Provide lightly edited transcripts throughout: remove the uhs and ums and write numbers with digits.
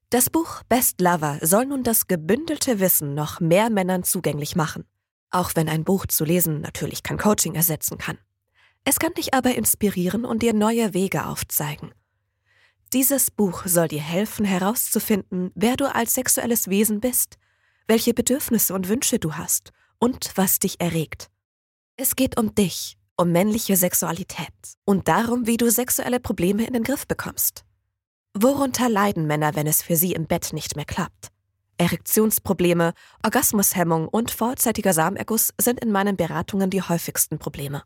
Das Buch Best Lover soll nun das gebündelte Wissen noch mehr Männern zugänglich machen. Auch wenn ein Buch zu lesen natürlich kein Coaching ersetzen kann. Es kann dich aber inspirieren und dir neue Wege aufzeigen. Dieses Buch soll dir helfen, herauszufinden, wer du als sexuelles Wesen bist, welche Bedürfnisse und Wünsche du hast und was dich erregt. Es geht um dich, um männliche Sexualität und darum, wie du sexuelle Probleme in den Griff bekommst. Worunter leiden Männer, wenn es für sie im Bett nicht mehr klappt? Erektionsprobleme, Orgasmushemmung und vorzeitiger Samenerguss sind in meinen Beratungen die häufigsten Probleme.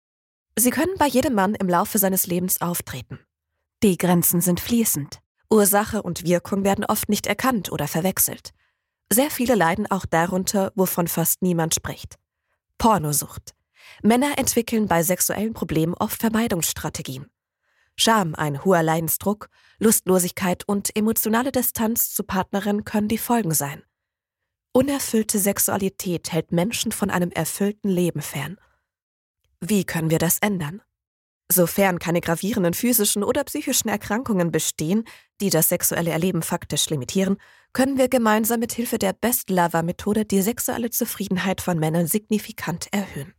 Sie können bei jedem Mann im Laufe seines Lebens auftreten. Die Grenzen sind fließend. Ursache und Wirkung werden oft nicht erkannt oder verwechselt. Sehr viele leiden auch darunter, wovon fast niemand spricht. Pornosucht. Männer entwickeln bei sexuellen Problemen oft Vermeidungsstrategien. Scham, ein hoher Leidensdruck, Lustlosigkeit und emotionale Distanz zu Partnerin können die Folgen sein. Unerfüllte Sexualität hält Menschen von einem erfüllten Leben fern. Wie können wir das ändern? Sofern keine gravierenden physischen oder psychischen Erkrankungen bestehen, die das sexuelle Erleben faktisch limitieren, können wir gemeinsam mit Hilfe der Best Lover-Methode die sexuelle Zufriedenheit von Männern signifikant erhöhen.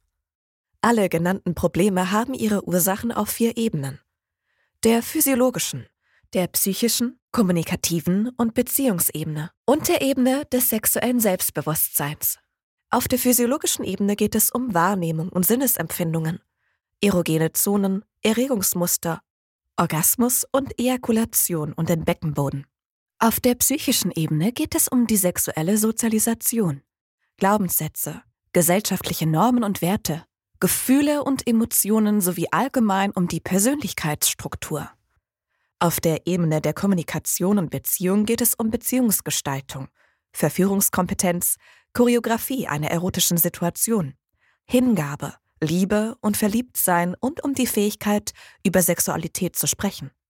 Alle genannten Probleme haben ihre Ursachen auf 4 Ebenen: der physiologischen, der psychischen, kommunikativen und Beziehungsebene und der Ebene des sexuellen Selbstbewusstseins. Auf der physiologischen Ebene geht es um Wahrnehmung und Sinnesempfindungen, erogene Zonen, Erregungsmuster, Orgasmus und Ejakulation und den Beckenboden. Auf der psychischen Ebene geht es um die sexuelle Sozialisation, Glaubenssätze, gesellschaftliche Normen und Werte, Gefühle und Emotionen sowie allgemein um die Persönlichkeitsstruktur. Auf der Ebene der Kommunikation und Beziehung geht es um Beziehungsgestaltung, Verführungskompetenz, Choreografie einer erotischen Situation, Hingabe, Liebe und Verliebtsein und um die Fähigkeit, über Sexualität zu sprechen.